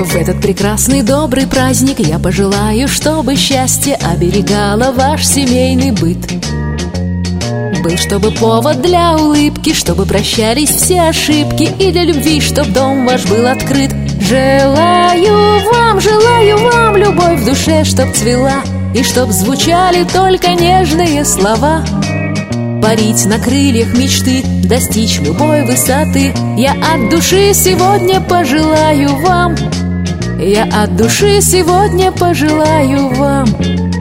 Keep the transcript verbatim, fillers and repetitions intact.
В этот прекрасный добрый праздник я пожелаю, чтобы счастье оберегало ваш семейный быт. Был, чтобы повод для улыбки, чтобы прощались все ошибки, и для любви, чтоб дом ваш был открыт. Желаю вам, желаю вам любовь в душе, чтоб цвела, и чтоб звучали только нежные слова. Парить на крыльях мечты, достичь любой высоты. Я от души сегодня пожелаю вам, я от души сегодня пожелаю вам.